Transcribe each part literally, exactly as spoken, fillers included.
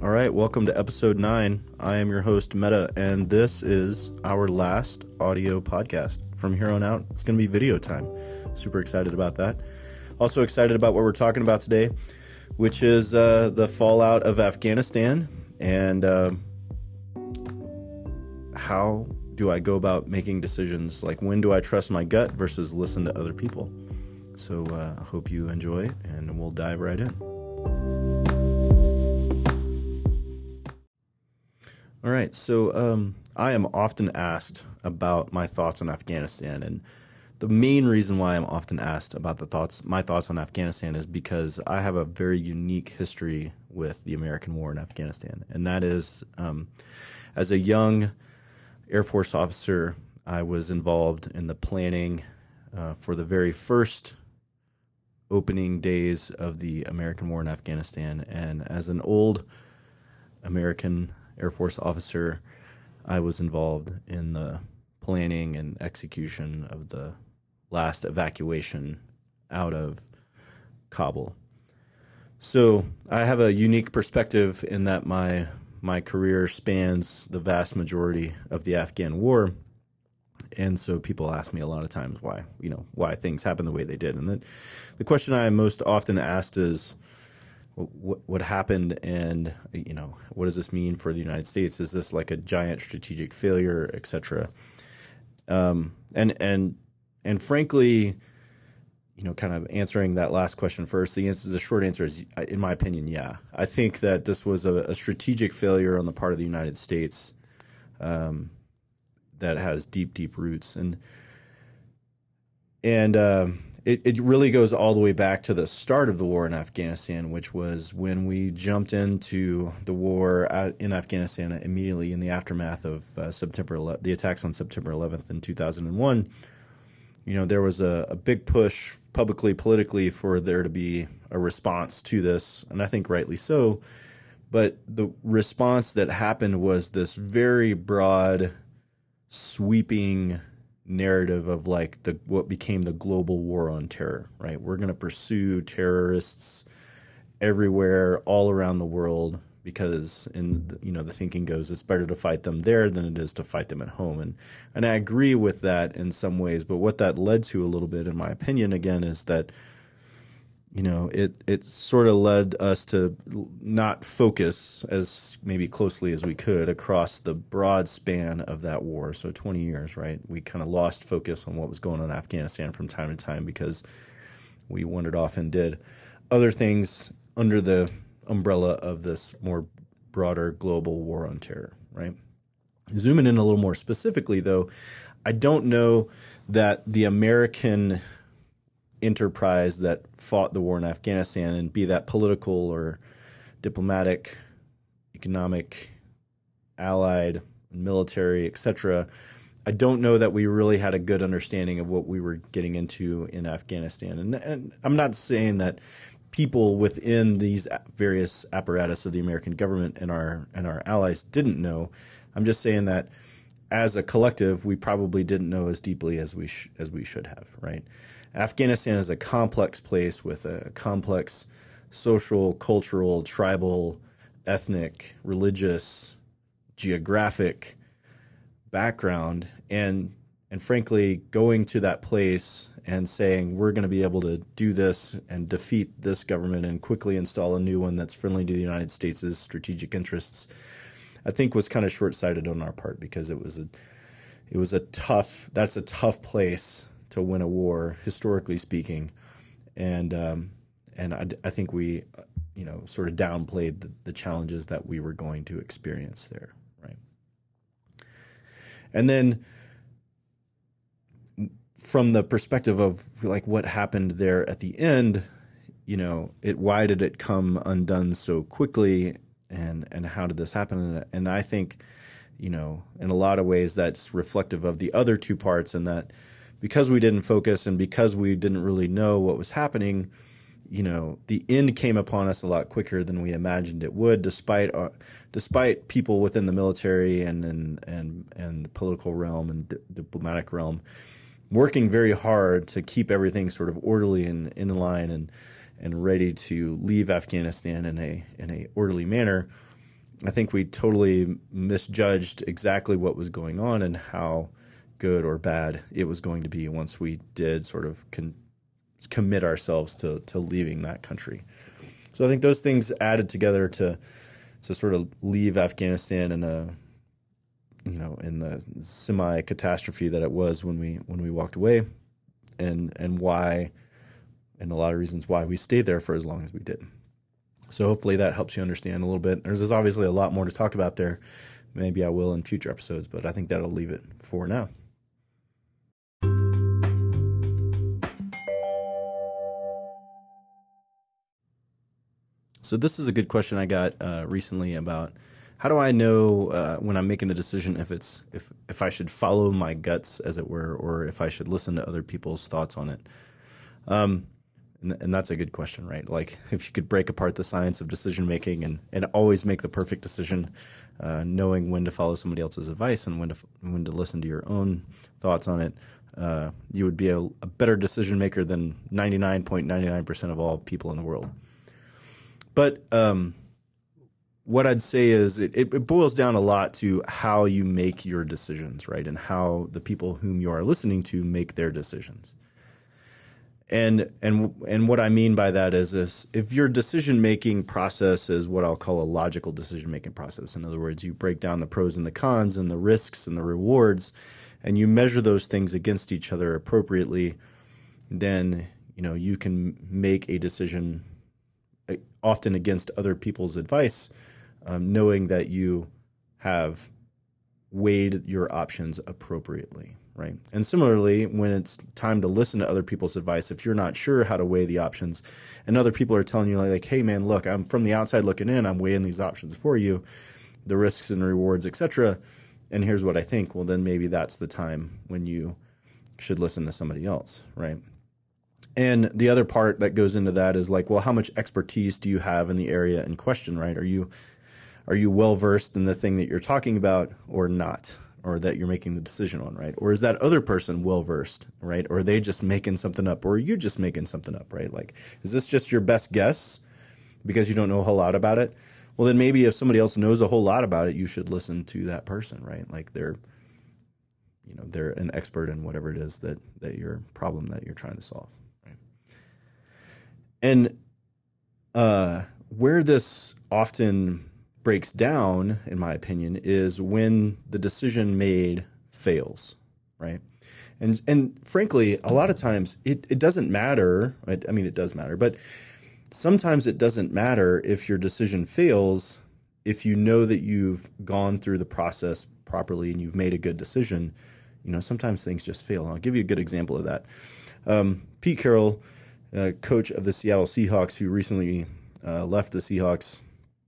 All right, welcome to episode nine. I am your host, Meta, and this is our last audio podcast. From here on out, it's going to be video time. Super excited about that. Also excited about what we're talking about today, which is uh, the fallout of Afghanistan and uh, how do I go about making decisions? Like, when do I trust my gut versus listen to other people? So uh, I hope you enjoy, and we'll dive right in. All right, so um, I am often asked about my thoughts on Afghanistan, and the main reason why I'm often asked about the thoughts, my thoughts on Afghanistan, is because I have a very unique history with the American war in Afghanistan, and that is, um, as a young Air Force officer, I was involved in the planning uh, for the very first opening days of the American war in Afghanistan, and as an old American Air Force officer, I was involved in the planning and execution of the last evacuation out of Kabul. So I have a unique perspective in that my my career spans the vast majority of the Afghan war. And so people ask me a lot of times why, you know, why things happen the way they did. And the, the question I am most often asked is, What what happened, and you know, what does this mean for the United States? Is this like a giant strategic failure, et cetera? Um, and and and frankly, you know, kind of answering that last question first, the answer, the short answer is, in my opinion, yeah. I think that this was a, a strategic failure on the part of the United States um, that has deep, deep roots, and and. Um, It, it really goes all the way back to the start of the war in Afghanistan, which was when we jumped into the war in Afghanistan immediately in the aftermath of uh, September eleventh, the attacks on September eleventh in two thousand one. You know, there was a, a big push publicly, politically, for there to be a response to this, and I think rightly so. But the response that happened was this very broad, sweeping narrative of like the what became the global war on terror, right? We're going to pursue terrorists everywhere, all around the world, because in the, you know, the thinking goes it's better to fight them there than it is to fight them at home, and and I agree with that in some ways. But what that led to a little bit, in my opinion, again, is that you know it it sort of led us to not focus as maybe closely as we could across the broad span of that war. So twenty years, right? We kind of lost focus on what was going on in Afghanistan from time to time because we wandered off and did other things under the umbrella of this more broader global war on terror, right? Zooming in a little more specifically, though, I don't know that the American enterprise that fought the war in Afghanistan, and be that political or diplomatic, economic, allied, military, et cetera, I don't know that we really had a good understanding of what we were getting into in Afghanistan. And, and I'm not saying that people within these various apparatus of the American government and our and our allies didn't know. I'm just saying that as a collective, we probably didn't know as deeply as we sh- as we should have, right? Afghanistan is a complex place with a complex social, cultural, tribal, ethnic, religious, geographic background. And and frankly, going to that place and saying we're going to be able to do this and defeat this government and quickly install a new one that's friendly to the United States' strategic interests, I think was kind of short-sighted on our part, because it was a it was a tough that's a tough place to win a war, historically speaking, and um, and I, I think we, you know, sort of downplayed the, the challenges that we were going to experience there, right? And then, from the perspective of like what happened there at the end, you know, it why did it come undone so quickly, and and how did this happen? And I think, you know, in a lot of ways that's reflective of the other two parts, and that because we didn't focus and because we didn't really know what was happening, you know, the end came upon us a lot quicker than we imagined it would, despite our, despite people within the military and and and, and political realm and di- diplomatic realm working very hard to keep everything sort of orderly and in line and and ready to leave Afghanistan in a in a orderly manner. I think we totally misjudged exactly what was going on and how good or bad it was going to be once we did sort of con- commit ourselves to to leaving that country. So I think those things added together to to sort of leave Afghanistan in a you know in the semi-catastrophe that it was when we when we walked away, and and why, and a lot of reasons why we stayed there for as long as we did. So hopefully that helps you understand a little bit. There's, there's obviously a lot more to talk about there. Maybe I will in future episodes, but I think that'll leave it for now. So this is a good question I got uh, recently about how do I know uh, when I'm making a decision if it's if if I should follow my guts, as it were, or if I should listen to other people's thoughts on it. Um, and, and that's a good question, right? Like if you could break apart the science of decision making and, and always make the perfect decision, uh, knowing when to follow somebody else's advice and when to when to listen to your own thoughts on it, uh, you would be a, a better decision maker than ninety-nine point nine nine percent of all people in the world. But um, what I'd say is it, it boils down a lot to how you make your decisions, right? And how the people whom you are listening to make their decisions. And and and what I mean by that is this: if your decision-making process is what I'll call a logical decision-making process, in other words, you break down the pros and the cons and the risks and the rewards, and you measure those things against each other appropriately, then you know you can make a decision, often against other people's advice, um, knowing that you have weighed your options appropriately, right? And similarly, when it's time to listen to other people's advice, if you're not sure how to weigh the options and other people are telling you like, hey man, look, I'm from the outside looking in, I'm weighing these options for you, the risks and rewards, et cetera, and here's what I think, well, then maybe that's the time when you should listen to somebody else, right? And the other part that goes into that is like, well, how much expertise do you have in the area in question, right? Are you are you well versed in the thing that you're talking about or not, or that you're making the decision on, right? Or is that other person well versed, right? Or are they just making something up, or are you just making something up, right? Like, is this just your best guess because you don't know a whole lot about it? Well, then maybe if somebody else knows a whole lot about it, you should listen to that person, right? Like they're, you know, they're an expert in whatever it is that that your problem that you're trying to solve. And uh, where this often breaks down, in my opinion, is when the decision made fails, right? And and frankly, a lot of times it, it doesn't matter. Right? I mean, it does matter, but sometimes it doesn't matter if your decision fails if you know that you've gone through the process properly and you've made a good decision. You know, sometimes things just fail. And I'll give you a good example of that. Um, Pete Carroll, Uh, coach of the Seattle Seahawks, who recently uh, left the Seahawks,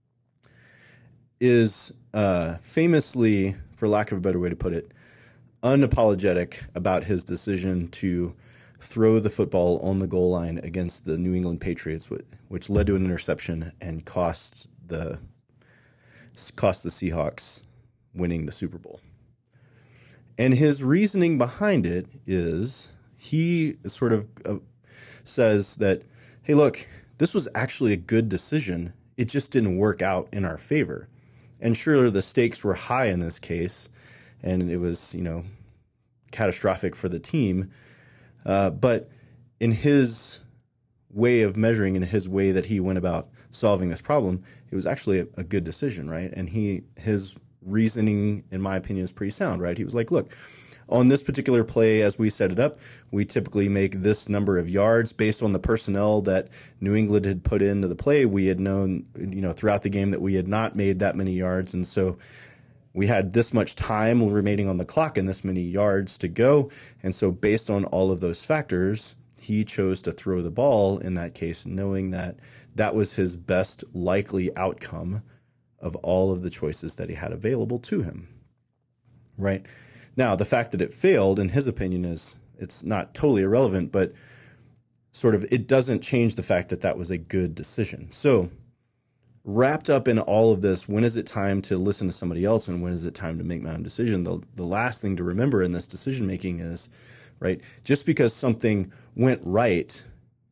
is uh, famously, for lack of a better way to put it, unapologetic about his decision to throw the football on the goal line against the New England Patriots, which led to an interception and cost the cost the Seahawks winning the Super Bowl. And his reasoning behind it is he sort of uh, says that, hey, look, this was actually a good decision. It just didn't work out in our favor. And sure, the stakes were high in this case, and it was, you know, catastrophic for the team. Uh, but in his way of measuring, in his way that he went about solving this problem, it was actually a, a good decision, right? And he, his reasoning, in my opinion, is pretty sound, right? He was like, look, on this particular play, as we set it up, we typically make this number of yards based on the personnel that New England had put into the play. We had known, you know, throughout the game that we had not made that many yards. And so we had this much time remaining on the clock and this many yards to go. And so based on all of those factors, he chose to throw the ball in that case, knowing that that was his best likely outcome of all of the choices that he had available to him, right? Now, the fact that it failed, in his opinion, is it's not totally irrelevant, but sort of it doesn't change the fact that that was a good decision. So wrapped up in all of this, when is it time to listen to somebody else and when is it time to make my own decision? The, the last thing to remember in this decision making is, right, just because something went right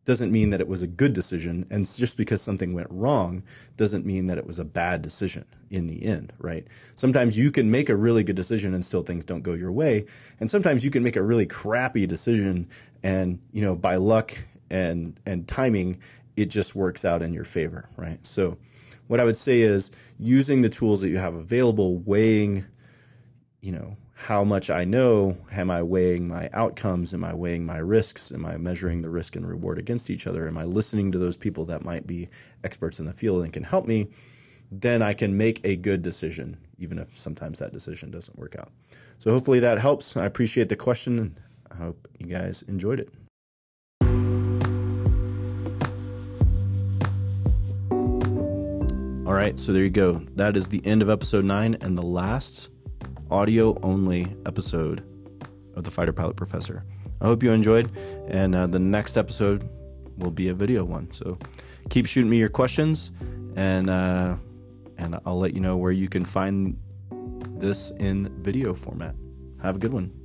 doesn't mean that it was a good decision. And just because something went wrong doesn't mean that it was a bad decision in the end, right? Sometimes you can make a really good decision and still things don't go your way. And sometimes you can make a really crappy decision and, you know, by luck and, and timing, it just works out in your favor, right? So what I would say is using the tools that you have available, weighing, you know, how much I know, am I weighing my outcomes? Am I weighing my risks? Am I measuring the risk and reward against each other? Am I listening to those people that might be experts in the field and can help me? Then I can make a good decision, even if sometimes that decision doesn't work out. So hopefully that helps. I appreciate the question, and I hope you guys enjoyed it. All right, so there you go. That is the end of episode nine and the last audio-only episode of the Fighter Pilot Professor. I hope you enjoyed, and uh, the next episode will be a video one. So keep shooting me your questions, and uh, and I'll let you know where you can find this in video format. Have a good one.